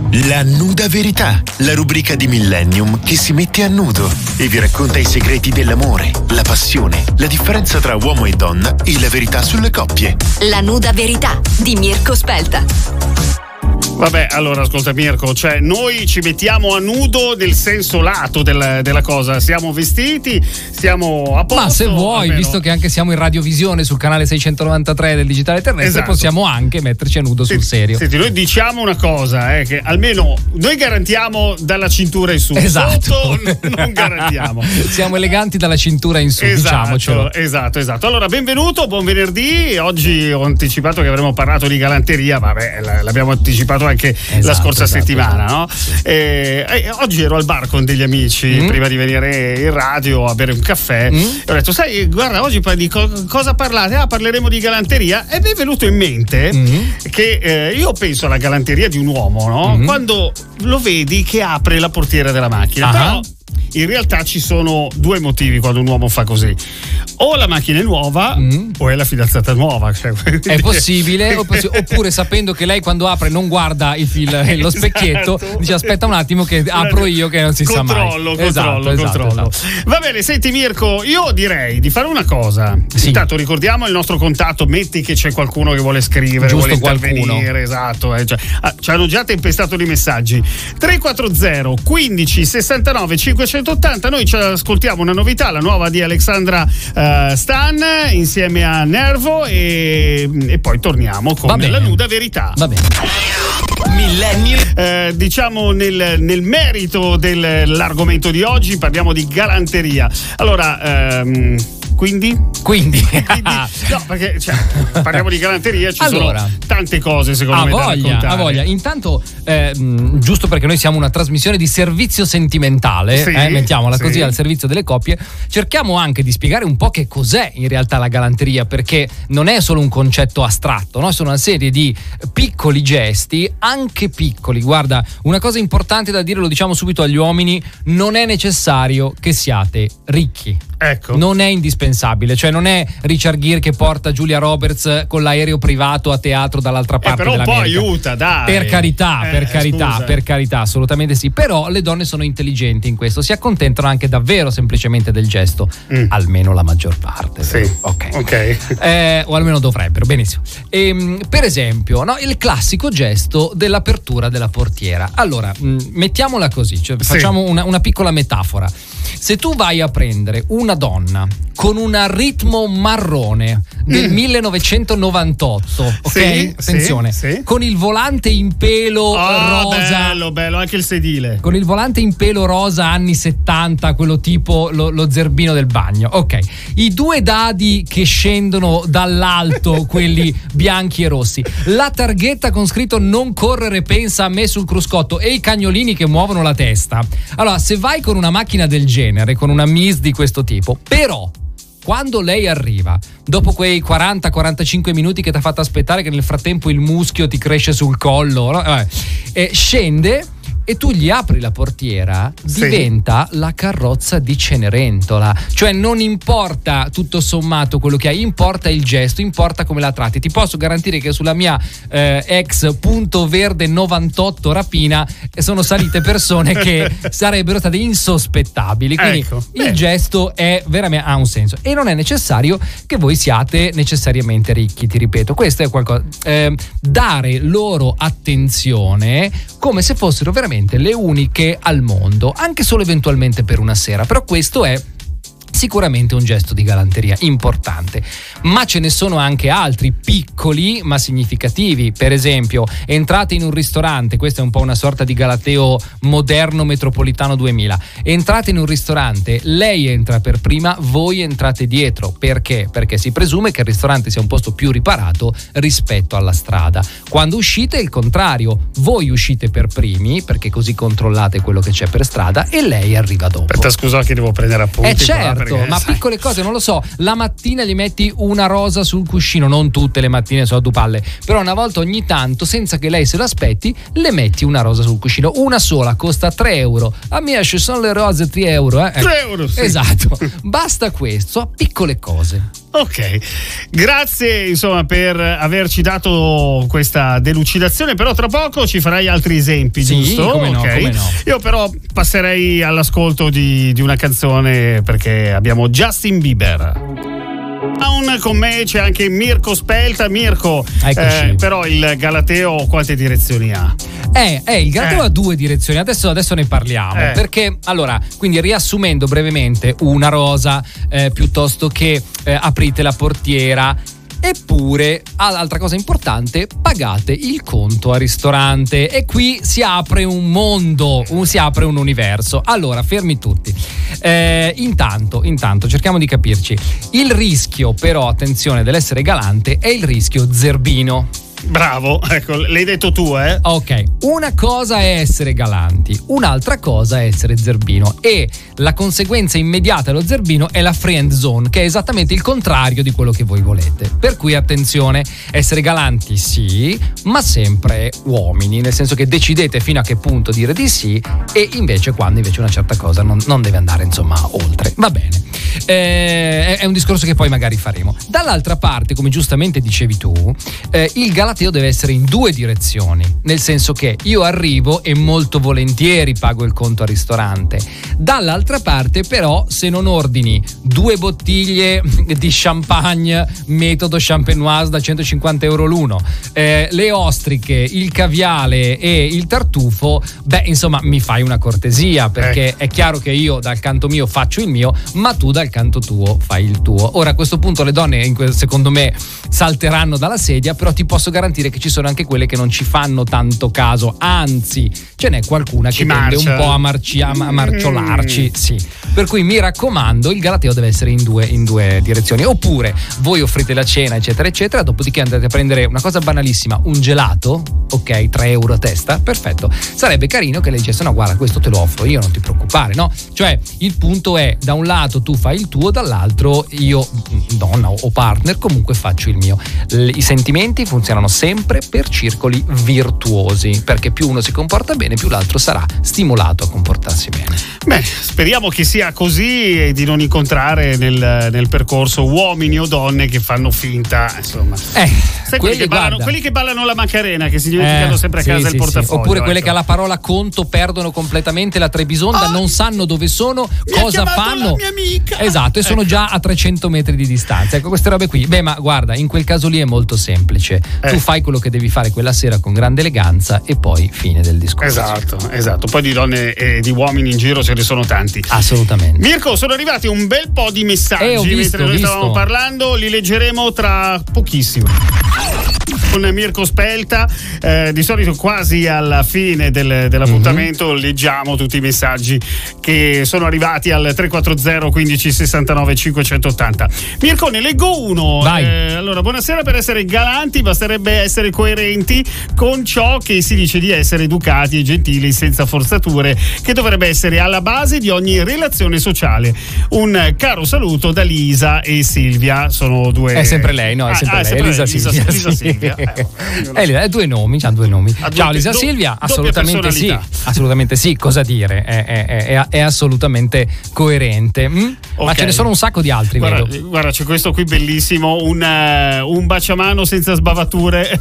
La Nuda Verità, la rubrica di Millennium che si mette a nudo e vi racconta i segreti dell'amore, la passione, la differenza tra uomo e donna e la verità sulle coppie. La Nuda Verità di Mirko Spelta. Vabbè, allora ascolta Mirko, cioè noi ci mettiamo a nudo nel senso lato della cosa, siamo vestiti, siamo a posto. Ma se vuoi, almeno, visto che anche siamo in radiovisione sul canale 693 del Digitale Terrestre, esatto, possiamo anche metterci a nudo sul serio. Senti, noi diciamo una cosa, che almeno noi garantiamo dalla cintura in su. Esatto. Sotto non garantiamo. Siamo eleganti dalla cintura in su, diciamocelo. Esatto. Allora, benvenuto, buon venerdì. Oggi ho anticipato che avremmo parlato di galanteria, vabbè, l'abbiamo anticipato anche la scorsa settimana, no? Oggi ero al bar con degli amici prima di venire in radio a bere un caffè e ho detto, sai, guarda, oggi di cosa parlate? Parleremo di galanteria, e mi è venuto in mente che io penso alla galanteria di un uomo, no? Quando lo vedi che apre la portiera della macchina, però in realtà ci sono due motivi quando un uomo fa così: o la macchina è nuova o è la fidanzata nuova, cioè, è possibile, oppure sapendo che lei quando apre non guarda lo specchietto, dice aspetta un attimo che apro io, che non si sa mai. Controllo. Va bene, senti Mirko, io direi di fare una cosa. Intanto ricordiamo il nostro contatto, metti che c'è qualcuno che vuole scrivere, giusto, vuole intervenire, qualcuno. Esatto, ci hanno già tempestato di messaggi. 340 15 69 580. Noi ci ascoltiamo una novità, la nuova di Alexandra Stan insieme a Nervo, e poi torniamo con la Nuda Verità. Va bene. Millennium. Diciamo nel merito dell'argomento di oggi, parliamo di galanteria. Allora, quindi? No, perché parliamo di galanteria, sono tante cose secondo me da raccontare. A voglia. Intanto, giusto perché noi siamo una trasmissione di servizio sentimentale, mettiamola così, al servizio delle coppie, cerchiamo anche di spiegare un po' che cos'è in realtà la galanteria, perché non è solo un concetto astratto, no? Sono una serie di piccoli gesti, anche piccoli. Guarda, una cosa importante da dire, lo diciamo subito agli uomini: non è necessario che siate ricchi. Ecco. Non è indispensabile, cioè non è Richard Gere che porta Julia Roberts con l'aereo privato a teatro dall'altra parte però dell'America. Però un po' aiuta, dai. Per carità, assolutamente sì. Però le donne sono intelligenti in questo, si accontentano anche davvero semplicemente del gesto, almeno la maggior parte. Sì. Ok. O almeno dovrebbero, benissimo. Per esempio, no, il classico gesto dell'apertura della portiera. Allora, mettiamola così, cioè, facciamo una piccola metafora. Se tu vai a prendere una donna con un ritmo marrone del 1998, ok? Attenzione, con il volante in pelo rosa. Bello, anche il sedile. Con il volante in pelo rosa anni 70, quello tipo lo zerbino del bagno. Ok. I due dadi che scendono dall'alto, quelli bianchi e rossi. La targhetta con scritto "non correre, pensa a me" sul cruscotto, e i cagnolini che muovono la testa. Allora, se vai con una macchina del genere, con una Miss di questo tipo, però quando lei arriva, dopo quei 40-45 minuti che ti ha fatto aspettare, che nel frattempo il muschio ti cresce sul collo, no? Scende e tu gli apri la portiera, diventa la carrozza di Cenerentola. Cioè non importa tutto sommato quello che hai, importa il gesto, importa come la tratti. Ti posso garantire che sulla mia ex punto verde 98 rapina sono salite persone che sarebbero state insospettabili. Quindi il gesto è veramente, ha un senso, e non è necessario che voi siate necessariamente ricchi, ti ripeto. Questo è qualcosa, dare loro attenzione come se fossero veramente le uniche al mondo, anche solo eventualmente per una sera. Però questo è sicuramente un gesto di galanteria importante, ma ce ne sono anche altri piccoli ma significativi. Per esempio, entrate in un ristorante, questa è un po' una sorta di galateo moderno metropolitano 2000. Entrate in un ristorante, lei entra per prima, voi entrate dietro. Perché? Perché si presume che il ristorante sia un posto più riparato rispetto alla strada. Quando uscite è il contrario, voi uscite per primi perché così controllate quello che c'è per strada e lei arriva dopo. Aspetta, scusa che devo prendere appunti. Certo, ma piccole cose, non lo so, la mattina gli metti una rosa sul cuscino, non tutte le mattine sono a due palle, però una volta ogni tanto, senza che lei se lo aspetti, le metti una rosa sul cuscino, una sola, costa 3 euro. A me ci sono le rose 3 euro, 3 euro, sì. Esatto, basta questo, piccole cose. Ok, grazie insomma per averci dato questa delucidazione, però tra poco ci farai altri esempi, sì, giusto? Come no, okay. come no. Io però passerei all'ascolto di una canzone, perché abbiamo Justin Bieber. Con me c'è anche Mirko Spelta. Mirko, però il Galateo quante direzioni ha? Il Galateo ha 2 direzioni, adesso ne parliamo, perché allora, quindi riassumendo brevemente, una rosa piuttosto che aprite la portiera. Eppure, altra cosa importante, pagate il conto al ristorante, e qui si apre un mondo, si apre un universo. Allora, fermi tutti. Intanto cerchiamo di capirci. Il rischio, però, attenzione, dell'essere galante è il rischio zerbino. Bravo, ecco, l'hai detto tu, eh? Ok, una cosa è essere galanti, un'altra cosa è essere zerbino, e la conseguenza immediata dello zerbino è la friend zone, che è esattamente il contrario di quello che voi volete. Per cui attenzione, essere galanti sì, ma sempre uomini, nel senso che decidete fino a che punto dire di sì, e invece quando invece una certa cosa non deve andare insomma oltre. Va bene, è un discorso che poi magari faremo. Dall'altra parte, come giustamente dicevi tu, il galateo deve essere in 2 direzioni, nel senso che io arrivo e molto volentieri pago il conto al ristorante. Dall'altra parte però, se non ordini 2 bottiglie di champagne metodo champenoise da 150 euro l'uno, le ostriche, il caviale e il tartufo, insomma mi fai una cortesia, perché è chiaro che io dal canto mio faccio il mio, ma tu dal canto tuo fai il tuo. Ora, a questo punto le donne secondo me salteranno dalla sedia, però ti posso garantire che ci sono anche quelle che non ci fanno tanto caso, anzi ce n'è qualcuna che tende un po' a marciolarci, sì. Per cui mi raccomando, il galateo deve essere in due direzioni. Oppure voi offrite la cena eccetera eccetera, dopodiché andate a prendere una cosa banalissima, un gelato, ok, 3 euro a testa, perfetto. Sarebbe carino che lei dicesse: no, guarda, questo te lo offro io, non ti preoccupare, no? Cioè il punto è, da un lato tu fai il tuo, dall'altro io, donna o partner, comunque faccio il mio. I sentimenti funzionano sempre per circoli virtuosi, perché più uno si comporta bene, più l'altro sarà stimolato a comportarsi bene. Beh, speriamo che sia così e di non incontrare nel percorso uomini o donne che fanno finta, insomma. Sai quelli che ballano la Macarena, che si dimenticano sempre a casa il portafoglio. Oppure quelle che alla parola conto perdono completamente la Trebisonda, non sanno dove sono, cosa fanno. La mia amica. Esatto, e sono già a 300 metri di distanza. Ecco, queste robe qui. Ma guarda, in quel caso lì è molto semplice. Tu fai quello che devi fare quella sera con grande eleganza e poi fine del discorso. Esatto. Poi di donne e di uomini in giro ce ne sono tanti. Assolutamente. Mirko, sono arrivati un bel po' di messaggi mentre noi stavamo parlando, li leggeremo tra pochissimo. Con Mirko Spelta, di solito quasi alla fine dell'appuntamento leggiamo tutti i messaggi che sono arrivati al 340 15 69 580. Mirko, ne leggo uno. Allora, buonasera, per essere galanti basterebbe essere coerenti con ciò che si dice di essere educati e gentili senza forzature, che dovrebbe essere alla base di ogni relazione sociale. Un caro saluto da Lisa e Silvia. Sono due. È sempre lei, no? È sempre lei. Lisa Silvia. Due nomi, c'ha 2 nomi. Ciao Lisa Silvia, assolutamente sì, cosa dire? È assolutamente coerente. Okay. Ma ce ne sono un sacco di altri, guarda, c'è questo qui bellissimo, un baciamano senza sbavature.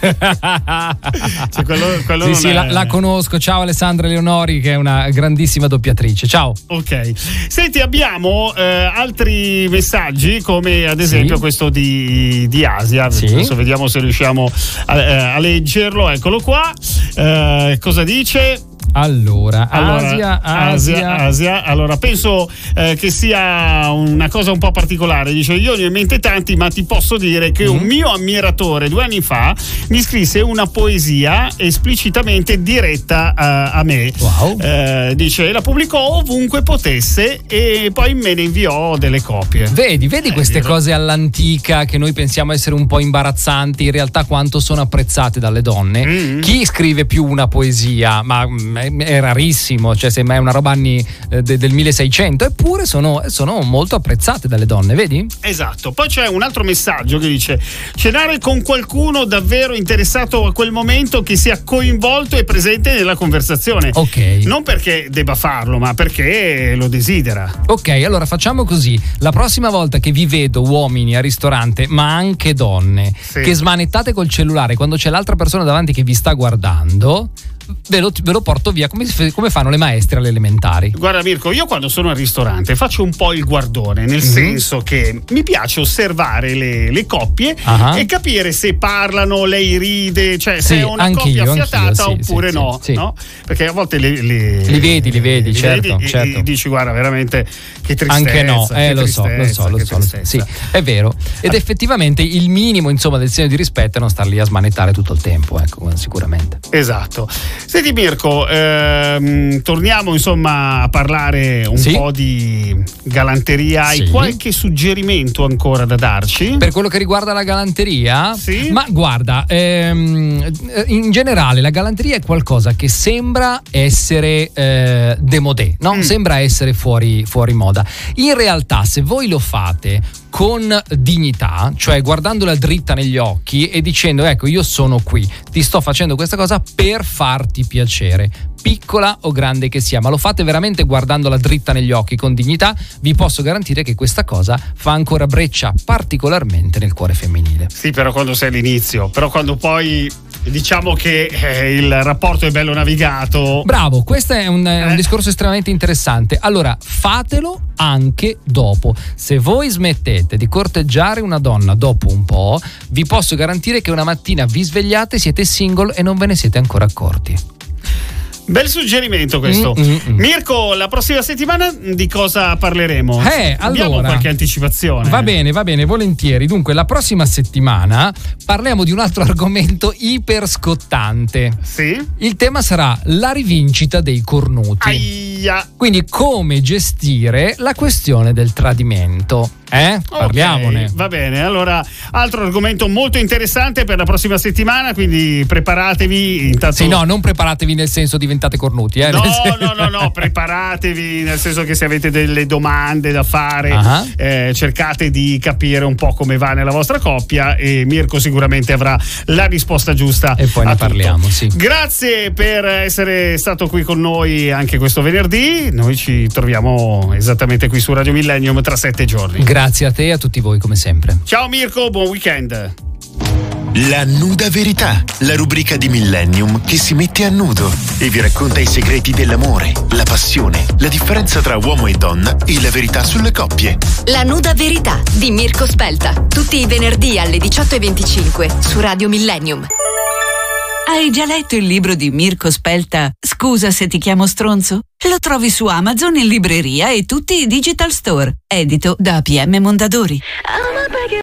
Cioè, la conosco. Ciao Alessandra Leonori, che è una grandissima doppiatrice. Ciao. Ok. Senti, abbiamo altri messaggi, come ad esempio questo di Asia. Adesso vediamo se riusciamo a leggerlo. Eccolo qua. Cosa dice? Allora, Asia. Allora, penso che sia una cosa un po' particolare. Dice: io ne ho in mente tanti, ma ti posso dire che un mio ammiratore 2 anni fa mi scrisse una poesia esplicitamente diretta a me. Wow. Dice: la pubblicò ovunque potesse e poi me ne inviò delle copie. Vedi queste cose all'antica che noi pensiamo essere un po' imbarazzanti, in realtà quanto sono apprezzate dalle donne. Chi scrive più una poesia? Ma è rarissimo, cioè sembra una roba anni del 1600, eppure sono molto apprezzate dalle donne, vedi? Esatto. Poi c'è un altro messaggio che dice: cenare con qualcuno davvero interessato a quel momento, che sia coinvolto e presente nella conversazione. Ok. Non perché debba farlo, ma perché lo desidera. Ok, allora facciamo così: la prossima volta che vi vedo, uomini al ristorante, ma anche donne, sì, che smanettate col cellulare quando c'è l'altra persona davanti che vi sta guardando, ve lo porto via come fanno le maestre alle elementari. Guarda Mirko, io quando sono al ristorante faccio un po' il guardone, nel senso che mi piace osservare le coppie e capire se parlano, lei ride, cioè se è una coppia affiatata oppure no, no? Perché a volte li vedi, certo. E dici: guarda, veramente che tristezza. Anche no, lo so. Tristezza. Sì, è vero. Ed effettivamente il minimo, insomma, del segno di rispetto è non star lì a smanettare tutto il tempo, ecco, sicuramente. Esatto. Senti Mirko, torniamo insomma a parlare un po' di galanteria. Hai qualche suggerimento ancora da darci? Per quello che riguarda la galanteria? Sì. Ma guarda, in generale la galanteria è qualcosa che sembra essere démodé, no? Sembra essere fuori moda. In realtà, se voi lo fate con dignità, cioè guardandola dritta negli occhi e dicendo: ecco, io sono qui, ti sto facendo questa cosa per farti piacere, piccola o grande che sia, ma lo fate veramente guardandola dritta negli occhi, con dignità, vi posso garantire che questa cosa fa ancora breccia particolarmente nel cuore femminile. Sì, però quando sei all'inizio, però quando poi diciamo che il rapporto è bello navigato. Bravo, questo è un discorso estremamente interessante. Allora, fatelo anche dopo. Se voi smettete di corteggiare una donna dopo un po', vi posso garantire che una mattina vi svegliate, siete single e non ve ne siete ancora accorti. Bel suggerimento questo. Mirko, la prossima settimana di cosa parleremo? Abbiamo allora, qualche anticipazione? Va bene, volentieri. Dunque, la prossima settimana parliamo di un altro argomento iper scottante. Sì? Il tema sarà la rivincita dei cornuti. Aia. Quindi come gestire la questione del tradimento. Parliamone. Va bene, allora altro argomento molto interessante per la prossima settimana, quindi preparatevi intanto. Sì, no, non preparatevi nel senso diventate cornuti, No, preparatevi nel senso che se avete delle domande da fare, cercate di capire un po' come va nella vostra coppia e Mirko sicuramente avrà la risposta giusta. E poi ne parliamo, sì. Grazie per essere stato qui con noi anche questo venerdì. Noi ci troviamo esattamente qui su Radio Millennium tra 7 giorni. Grazie a te e a tutti voi come sempre. Ciao Mirko, buon weekend. La nuda verità, la rubrica di Millennium che si mette a nudo e vi racconta i segreti dell'amore, la passione, la differenza tra uomo e donna e la verità sulle coppie. La nuda verità di Mirko Spelta, tutti i venerdì alle 18:25 su Radio Millennium. Hai già letto il libro di Mirko Spelta, Scusa se ti chiamo stronzo? Lo trovi su Amazon, in libreria e tutti i digital store. Edito da PM Mondadori.